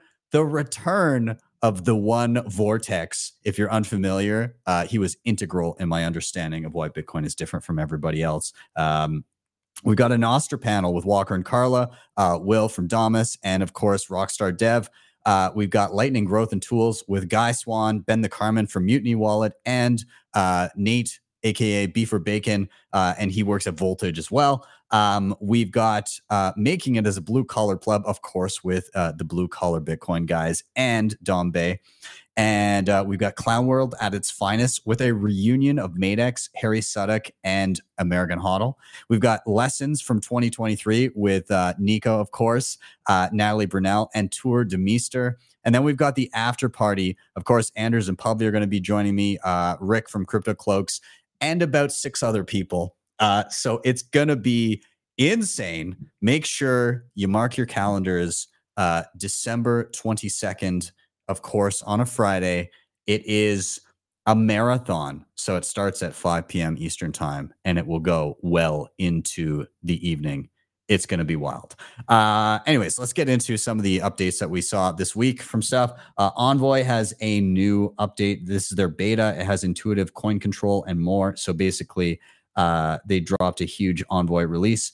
of the one Vortex. If you're unfamiliar, he was integral in my understanding of why Bitcoin is different from everybody else. We've got a Nostr panel with Walker and Carla, Will from Damus, and of course, Rockstar Dev. We've got Lightning Growth and Tools with Guy Swan, Ben the Carmen from Mutiny Wallet, and Nate, aka Beef or Bacon, and he works at Voltage as well. We've got Making It as a Blue Collar Pleb, of course, with the Blue Collar Bitcoin guys and Dom Bay. And we've got Clown World at its finest with a reunion of Madex, Harry Suddock, and American Hodl. We've got Lessons from 2023 with Nico, of course, Natalie Brunel, and Tour de Meester. And then we've got the after party. Of course, Anders and Pubby are going to be joining me, Rick from Crypto Cloaks, and about 6 other people. So it's going to be insane. Make sure you mark your calendars. December 22nd, of course, on a Friday. It is a marathon. So it starts at 5 p.m. Eastern time, and it will go well into the evening. It's going to be wild. Anyways, let's get into some of the updates that we saw this week from stuff. Envoy has a new update. This is their beta. It has intuitive coin control and more. So basically, they dropped a huge Envoy release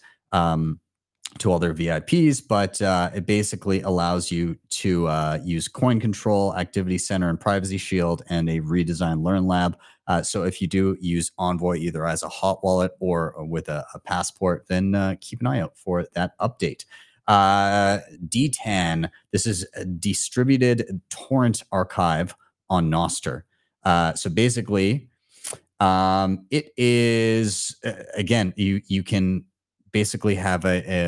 to all their VIPs, but it basically allows you to use coin control, activity center, and privacy shield, and a redesigned Learn Lab. So if you do use Envoy either as a hot wallet or with a passport, then keep an eye out for that update. DTAN, this is a distributed torrent archive on Nostr. So basically, it is again, you can basically have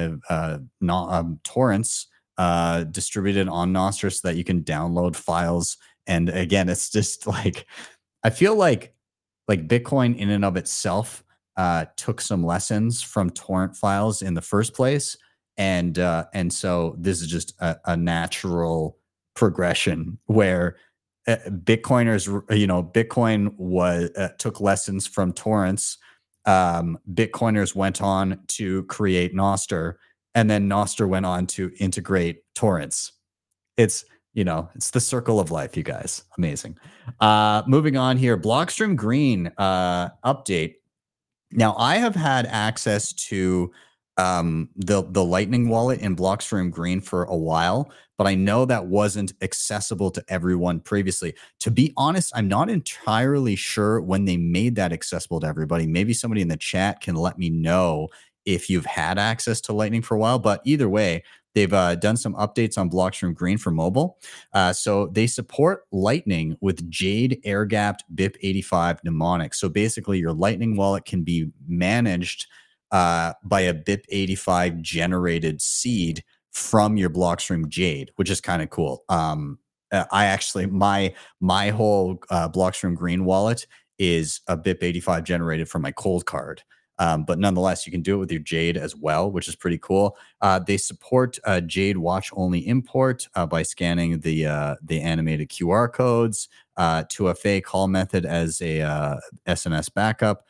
torrents distributed on Nostr so that you can download files. And again, it's just like, I feel like Bitcoin in and of itself took some lessons from torrent files in the first place, and so this is just a natural progression where Bitcoiners, Bitcoin took lessons from torrents. Bitcoiners went on to create Nostr, and then Nostr went on to integrate torrents. it's it's the circle of life, you guys. Amazing. Moving on here, Blockstream Green update. Now, I have had access to the Lightning wallet in Blockstream Green for a while, but I know that wasn't accessible to everyone previously. To be honest, I'm not entirely sure when they made that accessible to everybody. Maybe somebody in the chat can let me know if you've had access to Lightning for a while. But either way, they've done some updates on Blockstream Green for mobile. So they support Lightning with Jade air-gapped BIP85 mnemonics. So basically, your Lightning wallet can be managed by a BIP85 generated seed from your Blockstream Jade, which is kind of cool. I actually my whole Blockstream Green wallet is a BIP85 generated from my cold card. But nonetheless, you can do it with your Jade as well, which is pretty cool. They support Jade watch only import by scanning the animated QR codes to a fake call method as a SMS backup.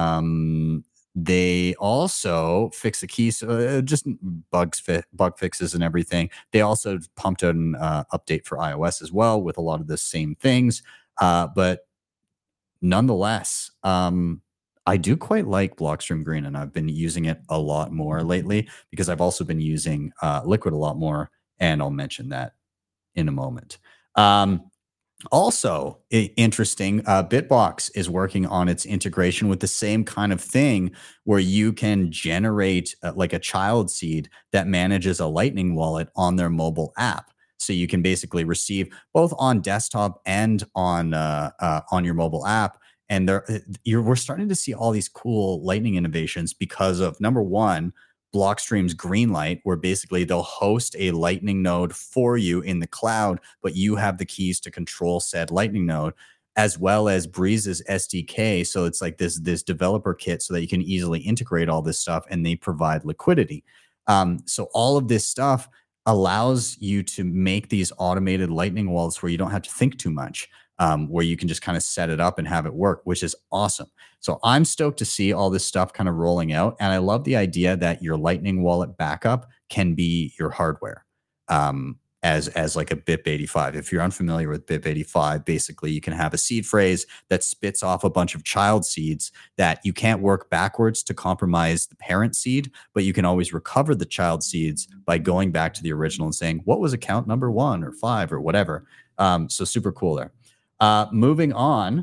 They also fix the keys, just bug fixes and everything. They also pumped out an update for iOS as well with a lot of the same things. But nonetheless, I do quite like Blockstream Green, and I've been using it a lot more lately because I've also been using Liquid a lot more, and I'll mention that in a moment. Also interesting, Bitbox is working on its integration with the same kind of thing where you can generate like a child seed that manages a Lightning wallet on their mobile app. So you can basically receive both on desktop and on your mobile app. And we're starting to see all these cool Lightning innovations because of, number one, Blockstream's Greenlight, where basically they'll host a Lightning node for you in the cloud, but you have the keys to control said Lightning node, as well as Breeze's SDK. So it's like this developer kit so that you can easily integrate all this stuff, and they provide liquidity. So all of this stuff allows you to make these automated Lightning wallets where you don't have to think too much. Where you can just kind of set it up and have it work, which is awesome. So I'm stoked to see all this stuff kind of rolling out. And I love the idea that your Lightning wallet backup can be your hardware as like a BIP85. If you're unfamiliar with BIP85, basically you can have a seed phrase that spits off a bunch of child seeds that you can't work backwards to compromise the parent seed, but you can always recover the child seeds by going back to the original and saying, what was account number 1 or 5 or whatever. So super cool there. Moving on,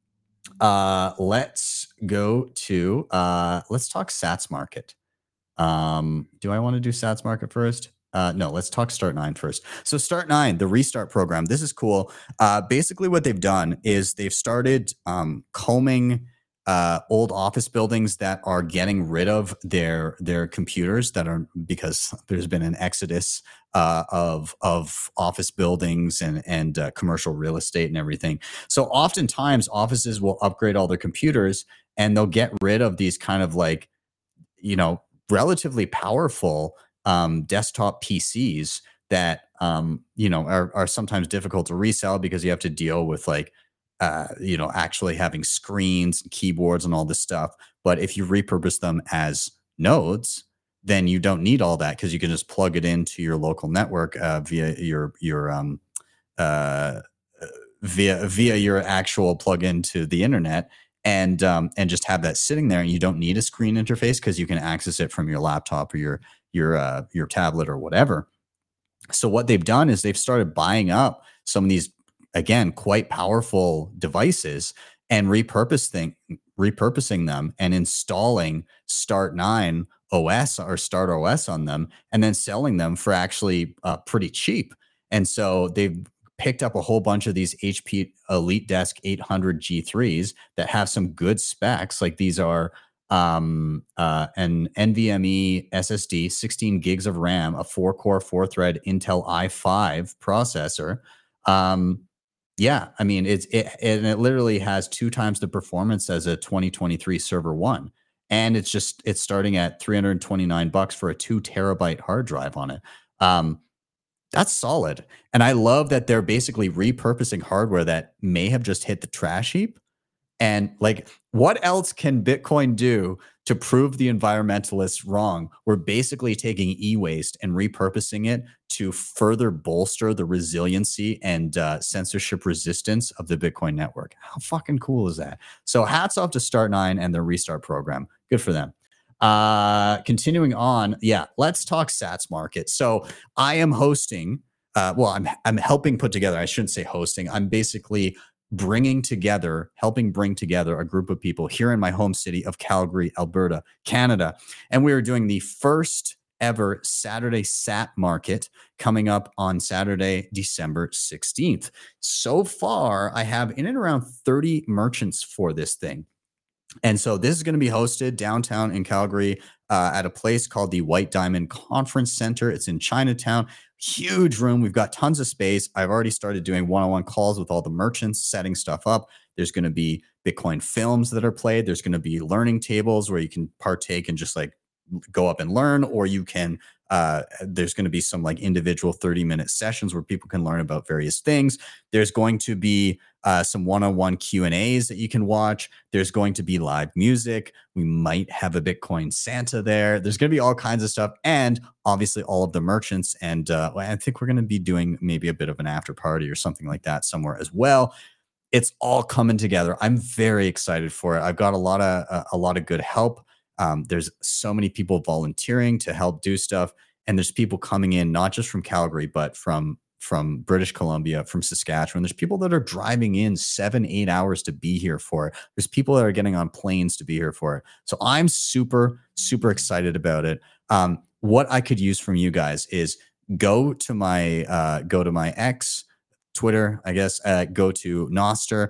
let's go to let's talk Sats Market. Do I want to do Sats Market first? No, let's talk Start9 first. So Start9, the restart program, this is cool. Basically what they've done is they've started combing old office buildings that are getting rid of their computers because there's been an exodus of office buildings and commercial real estate and everything. So oftentimes offices will upgrade all their computers and they'll get rid of these kind of like, relatively powerful desktop PCs that, are sometimes difficult to resell because you have to deal with like, actually having screens and keyboards and all this stuff. But if you repurpose them as nodes, then you don't need all that because you can just plug it into your local network via your actual plug-in to the internet, and just have that sitting there. And you don't need a screen interface because you can access it from your laptop or your tablet or whatever. So what they've done is they've started buying up some of these, again, quite powerful devices and repurposing them and installing Start9 OS or Start OS on them and then selling them for actually pretty cheap. And so they've picked up a whole bunch of these HP EliteDesk 800 G3s that have some good specs. Like these are an NVMe SSD, 16 gigs of RAM, a 4-core, 4-thread Intel i5 processor. Yeah, I mean, it literally has 2 times the performance as a 2023 Server 1. And it's starting at $329 for a 2 terabyte hard drive on it. That's solid. And I love that they're basically repurposing hardware that may have just hit the trash heap And like, what else can Bitcoin do to prove the environmentalists wrong? We're basically taking e-waste and repurposing it to further bolster the resiliency and censorship resistance of the Bitcoin network. How fucking cool is that? So hats off to Start9 and their Restart program. Good for them. Continuing on, let's talk Sats Market. So I am hosting, I'm helping put together, I shouldn't say hosting, I'm basically helping bring together a group of people here in my home city of Calgary, Alberta, Canada. And we are doing the first ever Saturday Sat Market coming up on Saturday, December 16th. So far, I have in and around 30 merchants for this thing. And so this is going to be hosted downtown in Calgary at a place called the White Diamond Conference Center. It's in Chinatown. Huge room. We've got tons of space. I've already started doing one-on-one calls with all the merchants, setting stuff up. There's going to be Bitcoin films that are played. There's going to be learning tables where you can partake and just like go up and learn, or you can there's going to be some like individual 30-minute sessions where people can learn about various things. There's going to be some one-on-one Q&As that you can watch. There's going to be live music. We might have a Bitcoin Santa there. There's going to be all kinds of stuff, and obviously all of the merchants. And I think we're going to be doing maybe a bit of an after party or something like that somewhere as well. It's all coming together. I'm very excited for it. I've got a lot of good help. There's so many people volunteering to help do stuff, and there's people coming in not just from Calgary, but from British Columbia, from Saskatchewan. There's people that are driving in 7-8 hours to be here for it. There's people that are getting on planes to be here for it. So I'm super, super excited about it. What I could use from you guys is go to my X, Twitter, I guess, go to Nostr.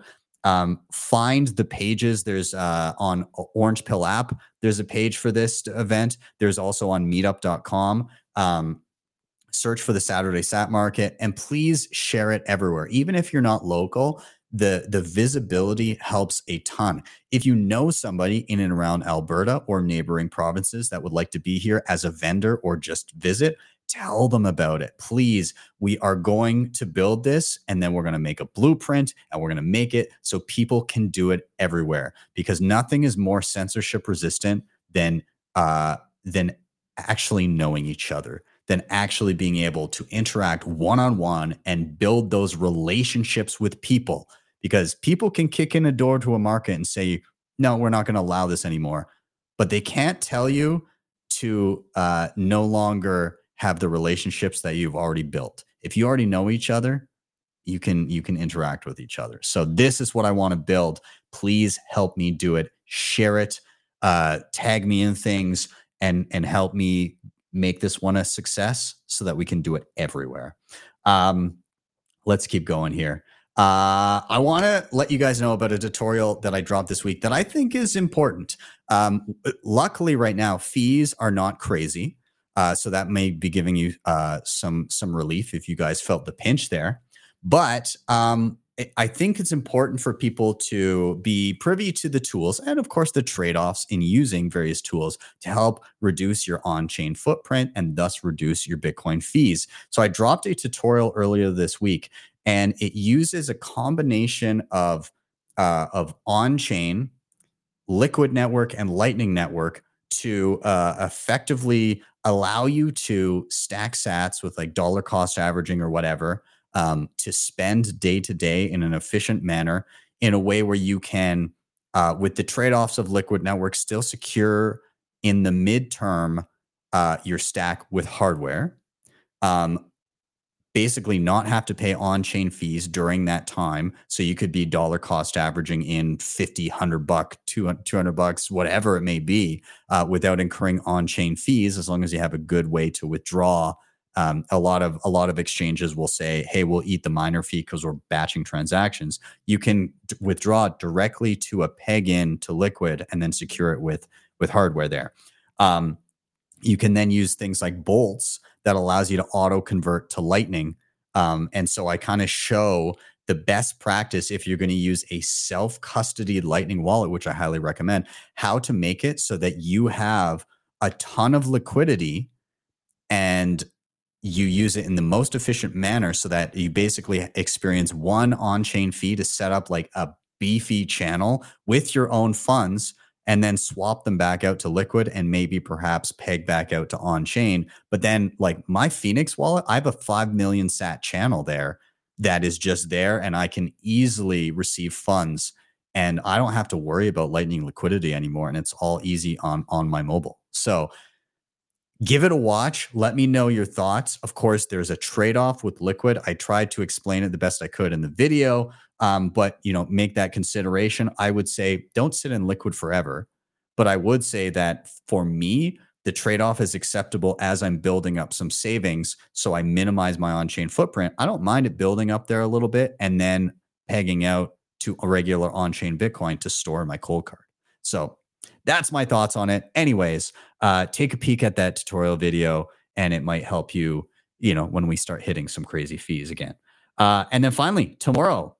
Find the pages. There's on Orange Pill app, there's a page for this event. There's also on meetup.com. Search for the Saturday Sat Market, and please share it everywhere. Even if you're not local, the visibility helps a ton. If you know somebody in and around Alberta or neighboring provinces that would like to be here as a vendor or just visit, tell them about it. Please, we are going to build this, and then we're going to make a blueprint, and we're going to make it so people can do it everywhere, because nothing is more censorship resistant than actually knowing each other, than actually being able to interact one-on-one and build those relationships with people. Because people can kick in a door to a market and say, no, we're not going to allow this anymore. But they can't tell you to no longer have the relationships that you've already built. If you already know each other, you can interact with each other. So this is what I want to build. Please help me do it. Share it, tag me in things, and help me make this one a success so that we can do it everywhere. Let's keep going here. I want to let you guys know about a tutorial that I dropped this week that I think is important. Luckily right now, fees are not crazy. So that may be giving you some relief if you guys felt the pinch there. But I think it's important for people to be privy to the tools and, of course, the trade-offs in using various tools to help reduce your on-chain footprint and thus reduce your Bitcoin fees. So I dropped a tutorial earlier this week, and it uses a combination of on-chain, Liquid Network, and Lightning Network to effectively allow you to stack sats with like dollar cost averaging or whatever, to spend day to day in an efficient manner in a way where you can, with the trade-offs of Liquid Network, still secure in the midterm your stack with hardware. Basically not have to pay on-chain fees during that time. So you could be dollar cost averaging in $50, $100, $200, whatever it may be, without incurring on-chain fees, as long as you have a good way to withdraw. A lot of exchanges will say, hey, we'll eat the miner fee because we're batching transactions. You can withdraw directly to a peg in to Liquid and then secure it with hardware there. You can then use things like bolts that allows you to auto convert to Lightning. And so I kind of show the best practice if you're going to use a self-custodied Lightning wallet, which I highly recommend, how to make it so that you have a ton of liquidity and you use it in the most efficient manner so that you basically experience one on-chain fee to set up like a beefy channel with your own funds and then swap them back out to Liquid and maybe perhaps peg back out to on-chain. But then like my Phoenix wallet, I have a 5 million sat channel there that is just there, and I can easily receive funds and I don't have to worry about Lightning liquidity anymore. And it's all easy on my mobile. So give it a watch. Let me know your thoughts. Of course, there's a trade-off with Liquid. I tried to explain it the best I could in the video, but make that consideration. I would say don't sit in Liquid forever, but I would say that for me, the trade-off is acceptable as I'm building up some savings, so I minimize my on-chain footprint. I don't mind it building up there a little bit and then pegging out to a regular on-chain Bitcoin to store my cold card. So that's my thoughts on it. Anyways, take a peek at that tutorial video and it might help you, when we start hitting some crazy fees again. And then finally, tomorrow,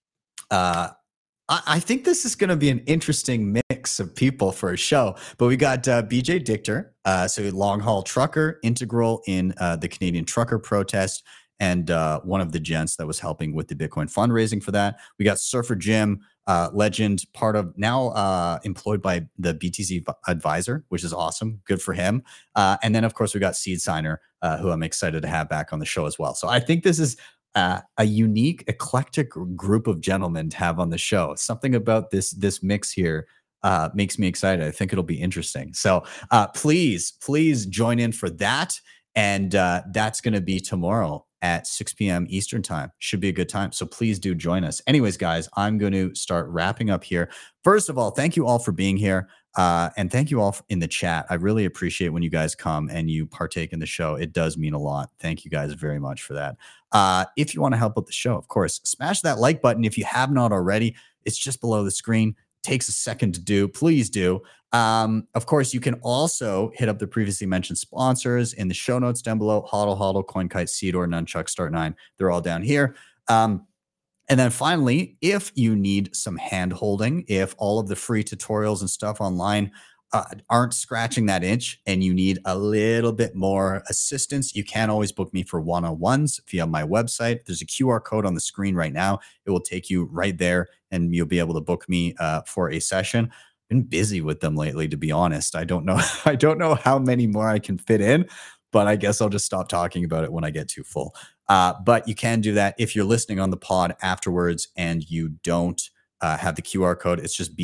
I think this is going to be an interesting mix of people for a show, but we got BJ Dichter, so long haul trucker, integral in the Canadian trucker protest, and one of the gents that was helping with the Bitcoin fundraising for that. We got Surfer Jim, legend, part of now employed by the BTC advisor, which is awesome. Good for him. And then, of course, we got Seed Signer, who I'm excited to have back on the show as well. So I think this is a unique, eclectic group of gentlemen to have on the show. Something about this mix here makes me excited. I think it'll be interesting. So please join in for that. And that's going to be tomorrow at 6 p.m. Eastern time. Should be a good time. So please do join us. Anyways, guys, I'm going to start wrapping up here. First of all, thank you all for being here. And thank you all in the chat. I really appreciate when you guys come and you partake in the show. It does mean a lot. Thank you guys very much for that. If you want to help with the show, of course, smash that like button. If you have not already, it's just below the screen. Takes a second to do. Please do. Of course, you can also hit up the previously mentioned sponsors in the show notes down below. HODL, CoinKite, Seedor, Nunchuck, Start9. They're all down here. And then finally, if you need some hand holding, if all of the free tutorials and stuff online aren't scratching that itch and you need a little bit more assistance, you can always book me for one-on-ones via my website. There's a QR code on the screen right now. It will take you right there and you'll be able to book me for a session. Been busy with them lately, to be honest. I don't know how many more I can fit in, but I guess I'll just stop talking about it when I get too full. But you can do that if you're listening on the pod afterwards and you don't have the QR code. It's just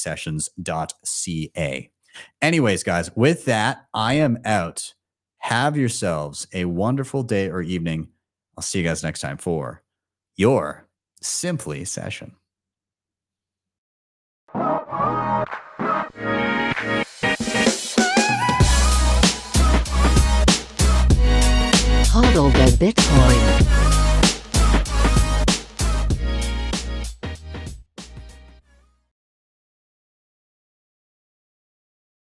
btcsessions.ca. Anyways, guys, with that, I am out. Have yourselves a wonderful day or evening. I'll see you guys next time for your Simply Session. HODL the Bitcoin.